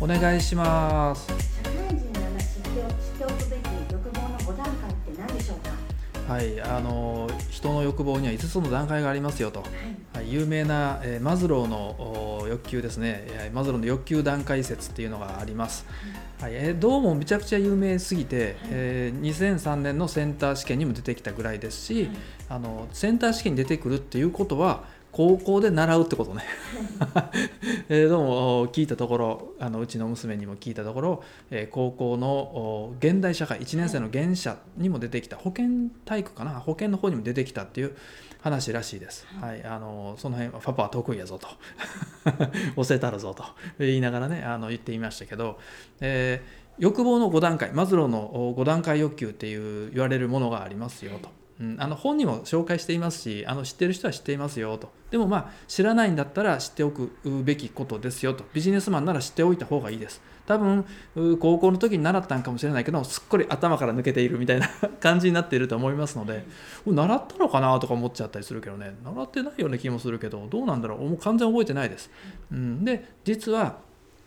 願いします。 社会人が知っておくべき欲望の5段階って何でしょうか？ はい、人の欲望には5つの段階がありますよと、はい、有名な、マズローの欲求ですね。マズローの欲求段階説っていうのがあります。はい、どうもめちゃくちゃ有名すぎて、2003年のセンター試験にも出てきたぐらいですし、センター試験に出てくるっていうことは高校で習うってことねどうも聞いたところ、うちの娘にも聞いたところ、高校の現代社会1年生の原社にも出てきた、保健体育かな、保健の方にも出てきたっていう話らしいです。はい、その辺はパパは得意やぞと教えたるぞと言いながらね言っていましたけど、欲望の5段階、マズローの5段階欲求っていう言われるものがありますよと。本にも紹介していますし、知ってる人は知っていますよと。でも知らないんだったら知っておくべきことですよと。ビジネスマンなら知っておいた方がいいです。多分高校の時に習ったんかもしれないけど、すっかり頭から抜けているみたいな感じになっていると思いますので、習ったのかなとか思っちゃったりするけどね、習ってないような気もするけど、どうなんだろう、もう完全覚えてないです。で実は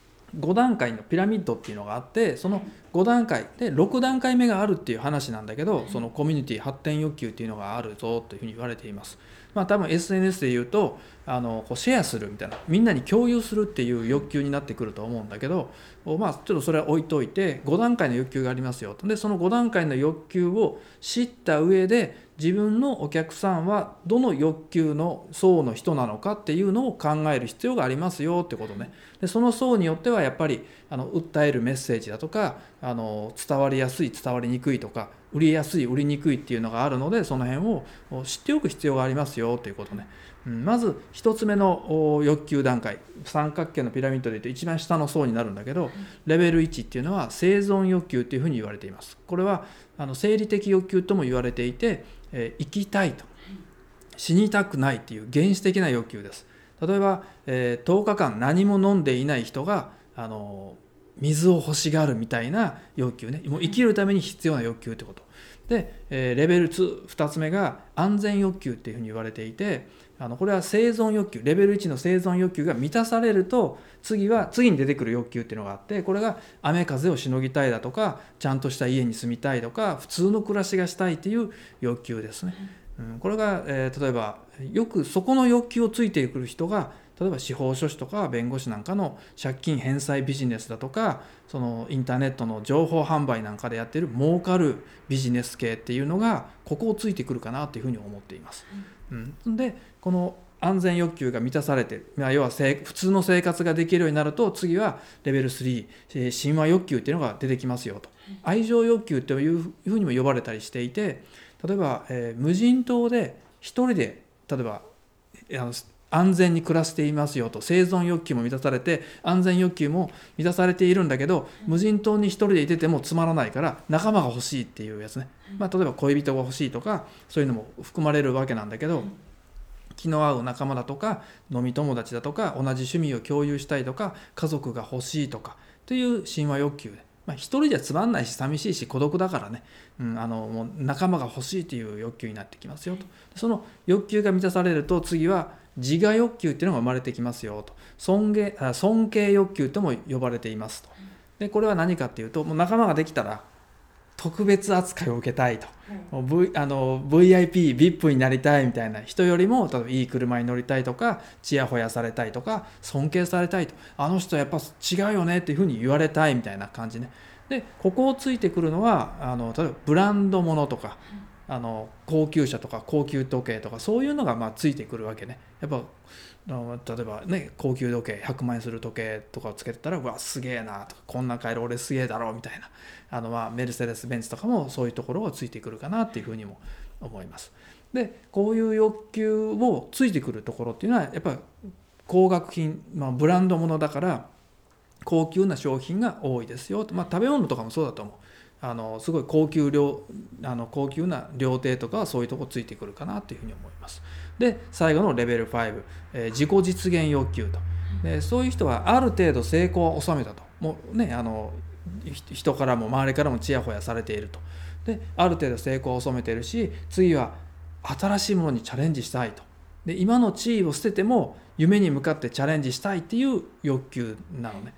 5段階のピラミッドっていうのがあって、その5段階で6段階目があるっていう話なんだけど、そのコミュニティ発展欲求っていうのがあるぞというふうに言われています。多分 SNS で言うとこうシェアするみたいな、みんなに共有するっていう欲求になってくると思うんだけど、ちょっとそれは置いといて、5段階の欲求がありますよと。でその5段階の欲求を知った上で、自分のお客さんはどの欲求の層の人なのかっていうのを考える必要がありますよってことね。でその層によってはやっぱり訴えるメッセージだとか、伝わりやすい伝わりにくいとか、売りやすい売りにくいっていうのがあるので、その辺を知っておく必要がありますよということね。まず1つ目の欲求段階、三角形のピラミッドでいうと一番下の層になるんだけど、レベル1っていうのは生存欲求っていうふうに言われています。これは生理的欲求とも言われていて、生きたいと、死にたくないっていう原始的な欲求です。例えば、10日間何も飲んでいない人が水を欲しがるみたいな欲求ね。もう生きるために必要な欲求ってことで、レベル2つ目が安全欲求っていうふうに言われていて、これは生存欲求、レベル1の生存欲求が満たされると、次に出てくる欲求っていうのがあって、これが雨風をしのぎたいだとか、ちゃんとした家に住みたいとか、普通の暮らしがしたいっていう欲求ですね。これが、例えばよくそこの欲求をついてくる人が、例えば司法書士とか弁護士なんかの借金返済ビジネスだとか、そのインターネットの情報販売なんかでやっている儲かるビジネス系っていうのがここをついてくるかなというふうに思っています。でこの安全欲求が満たされている、要は普通の生活ができるようになると、次はレベル3、親和欲求っていうのが出てきますよと。愛情欲求というふうにも呼ばれたりしていて、例えば、無人島で一人で例えば安全に暮らしていますよと、生存欲求も満たされて安全欲求も満たされているんだけど、無人島に一人でいててもつまらないから仲間が欲しいっていうやつね。例えば恋人が欲しいとか、そういうのも含まれるわけなんだけど、気の合う仲間だとか飲み友達だとか、同じ趣味を共有したいとか、家族が欲しいとかという親和欲求で、一人じゃつまんないし寂しいし孤独だからね、もう仲間が欲しいという欲求になってきますよと。その欲求が満たされると、次は自我欲求っていうのが生まれてきますよと。尊敬欲求とも呼ばれていますと。でこれは何かっていうと、もう仲間ができたら特別扱いを受けたいと、VIP、VIP になりたいみたいな人よりも、例えばいい車に乗りたいとか、ちやほやされたいとか、尊敬されたいと、あの人やっぱ違うよねっていうふうに言われたいみたいな感じね。でここをついてくるのは例えばブランド物とか、高級車とか高級時計とか、そういうのがついてくるわけね。やっぱ例えばね、高級時計100万円する時計とかをつけてたら、うわすげえなとか、こんな買える俺すげえだろみたいな、メルセデス・ベンツとかもそういうところがついてくるかなっていうふうにも思います。でこういう欲求をついてくるところっていうのは、やっぱり高額品、ブランド物だから高級な商品が多いですよと。食べ物とかもそうだと思う。すごい高級な料亭とかはそういうとこついてくるかなというふうに思います。で最後のレベル5、自己実現欲求と。でそういう人はある程度成功を収めたと、もうね、人からも周りからもちやほやされていると。である程度成功を収めているし、次は新しいものにチャレンジしたいと。で今の地位を捨てても夢に向かってチャレンジしたいっていう欲求なのね。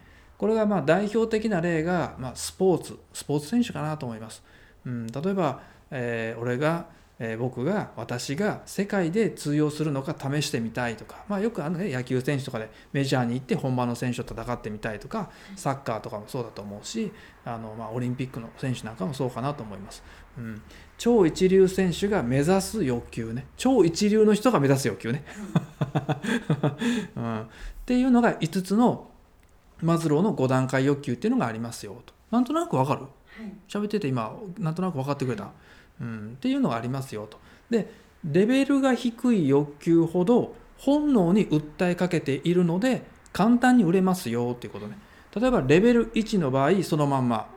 これが代表的な例が、スポーツ選手かなと思います。例えば、私が世界で通用するのか試してみたいとか、よく野球選手とかでメジャーに行って本場の選手と戦ってみたいとか、サッカーとかもそうだと思うし、オリンピックの選手なんかもそうかなと思います。超一流選手が目指す欲求ね、超一流の人が目指す欲求ね、っていうのが5つのマズローの5段階欲求っていうのがありますよと。なんとなくわかる？喋ってて今なんとなく分かってくれた？っていうのがありますよと。でレベルが低い欲求ほど本能に訴えかけているので簡単に売れますよっていうことね。例えばレベル1の場合、そのまんま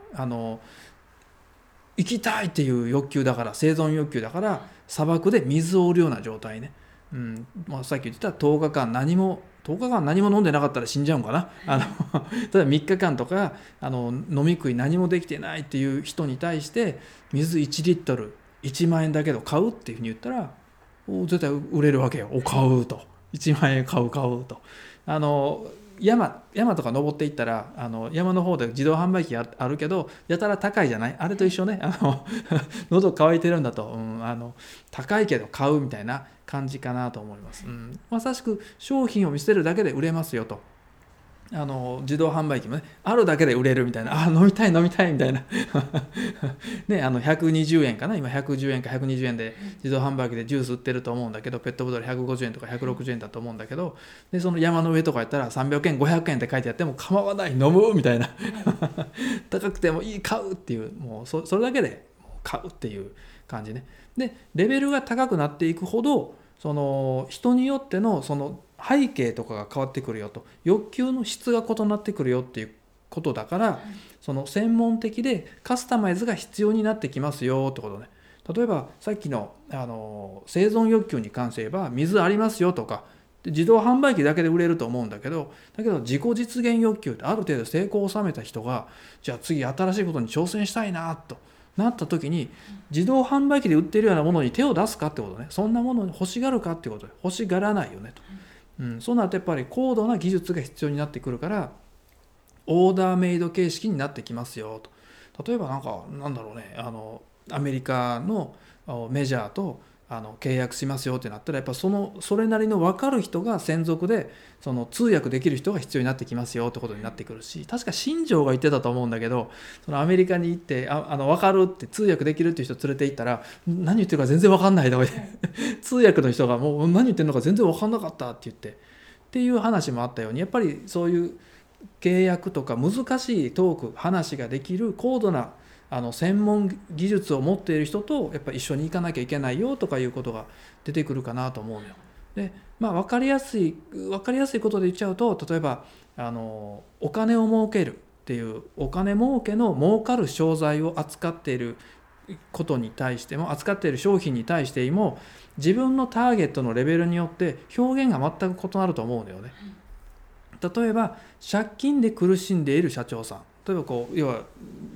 行きたいっていう欲求だから、生存欲求だから砂漠で水を売るような状態ね。さっき言ってた10日間何も飲んでなかったら死んじゃうんかな。例えば3日間とか飲み食い何もできてないっていう人に対して水1リットル1万円だけど買うっていうふうに言ったら絶対売れるわけよ。買うと、1万円買うと。山とか登っていったら山の方で自動販売機あるけどやたら高いじゃない。あれと一緒ね。喉乾いてるんだと、高いけど買うみたいな感じかなと思います。まさしく商品を見せるだけで売れますよと。自動販売機もね、あるだけで売れるみたいな、飲みたいみたいなね、120円かな、今110円か120円で自動販売機でジュース売ってると思うんだけど、ペットボトル150円とか160円だと思うんだけど、でその山の上とかやったら300円500円って書いてあっても構わない、飲むみたいな高くてもいい、買うっていう、もうそれだけで買うっていう感じね。でレベルが高くなっていくほどその人によってのその背景とかが変わってくるよと、欲求の質が異なってくるよっていうことだから、その専門的でカスタマイズが必要になってきますよってことね。例えばさっきの、生存欲求に関して言えば水ありますよとか、自動販売機だけで売れると思うんだけど自己実現欲求ってある程度成功を収めた人が、じゃあ次新しいことに挑戦したいなとなった時に自動販売機で売ってるようなものに手を出すかってことね。そんなものに欲しがるかってことで、欲しがらないよねと。そうなるとやっぱり高度な技術が必要になってくるからオーダーメイド形式になってきますよと。例えばなんだろうね、アメリカのメジャーと契約しますよってなったら、やっぱそれなりの分かる人が専属でその通訳できる人が必要になってきますよってことになってくるし、確か新庄が言ってたと思うんだけど、そのアメリカに行って分かるって通訳できるっていう人連れて行ったら何言ってるか全然分かんないとか言って通訳の人がもう何言ってるのか全然分かんなかったって言ってっていう話もあったように、やっぱりそういう契約とか難しいトーク話ができる高度な専門技術を持っている人とやっぱり一緒に行かなきゃいけないよとかいうことが出てくるかなと思うのよ。で、分かりやすいことで言っちゃうと、例えばお金を儲けるっていうお金儲けの儲かる商材を扱っていることに対しても、扱っている商品に対しても自分のターゲットのレベルによって表現が全く異なると思うんだよね。例えば借金で苦しんでいる社長さん、例えば要は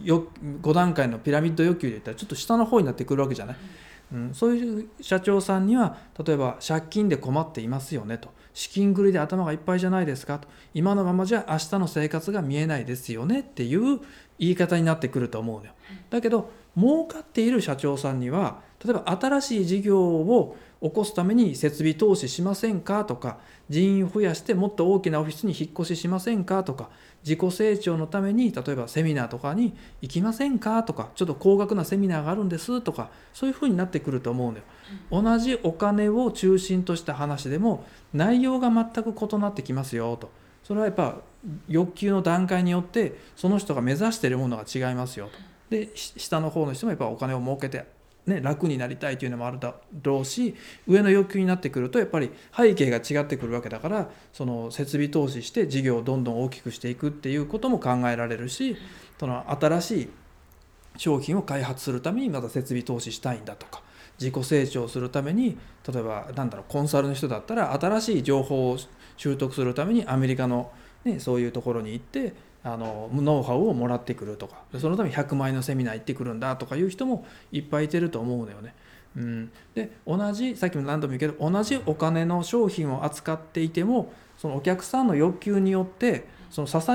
5段階のピラミッド欲求で言ったらちょっと下の方になってくるわけじゃない。そういう社長さんには例えば借金で困っていますよねと、資金繰りで頭がいっぱいじゃないですかと、今のままじゃ明日の生活が見えないですよねっていう言い方になってくると思うのよ。だけど儲かっている社長さんには例えば新しい事業を起こすために設備投資しませんかとか、人員を増やしてもっと大きなオフィスに引っ越ししませんかとか、自己成長のために例えばセミナーとかに行きませんかとか、ちょっと高額なセミナーがあるんですとか、そういうふうになってくると思うのよ。同じお金を中心とした話でも内容が全く異なってきますよと。それはやっぱ欲求の段階によってその人が目指しているものが違いますよと。で下の方の人もやっぱお金を儲けて楽になりたいというのもあるだろうし、上の欲求になってくるとやっぱり背景が違ってくるわけだから、その設備投資して事業をどんどん大きくしていくっていうことも考えられるし、その新しい商品を開発するためにまた設備投資したいんだとか、自己成長するために例えばコンサルの人だったら新しい情報を習得するためにアメリカの、そういうところに行ってノウハウをもらってくるとか、そのために100万円のセミナー行ってくるんだとかいう人もいっぱいいてると思うのよね。でさっきも何度も言うけど、同じお金の商品を扱っていてもそのお客さんの欲求によってその刺さる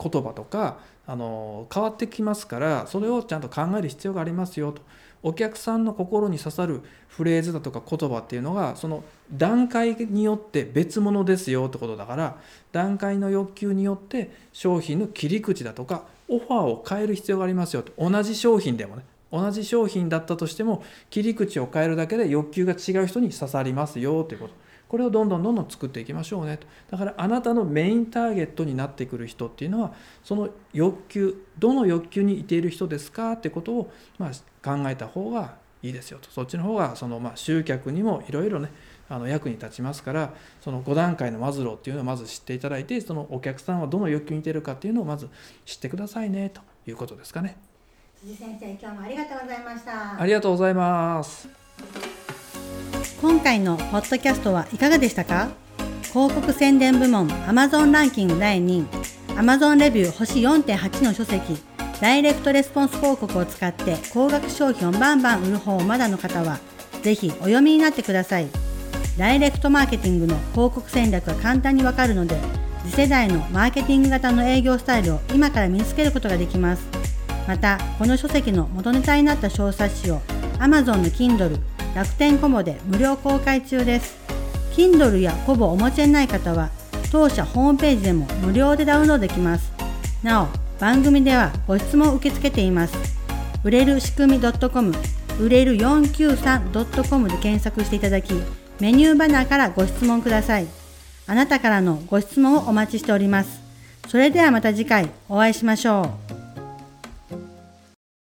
言葉とか変わってきますから、それをちゃんと考える必要がありますよと。お客さんの心に刺さるフレーズだとか言葉っていうのがその段階によって別物ですよってことだから、段階の欲求によって商品の切り口だとかオファーを変える必要がありますよと。同じ商品でもね、同じ商品だったとしても切り口を変えるだけで欲求が違う人に刺さりますよということ、これをどんどん作っていきましょうねと。だからあなたのメインターゲットになってくる人っていうのは、その欲求、どの欲求にいている人ですかってことを考えた方がいいですよと。そっちの方が集客にもいろいろね役に立ちますから、その5段階のマズローっていうのをまず知っていただいて、そのお客さんはどの欲求に似ているかっていうのをまず知ってくださいねということですかね。 辻先生、今日もありがとうございました。 ありがとうございます。 今回のポッドキャストはいかがでしたか？広告宣伝部門 Amazon ランキング第2位、 Amazon レビュー星 4.8 の書籍、ダイレクトレスポンス広告を使って高額商品をバンバン売る方をまだの方はぜひお読みになってください。ダイレクトマーケティングの広告戦略が簡単にわかるので、次世代のマーケティング型の営業スタイルを今から身につけることができます。またこの書籍の元ネタになった小冊子を Amazon の Kindle、楽天コボで無料公開中です。 Kindle やコボをお持ちでない方は当社ホームページでも無料でダウンロードできます。なお番組ではご質問を受け付けています。売れる仕組み .com、 売れる 493.com で検索していただき、メニューバナーからご質問ください。あなたからのご質問をお待ちしております。それではまた次回お会いしましょう。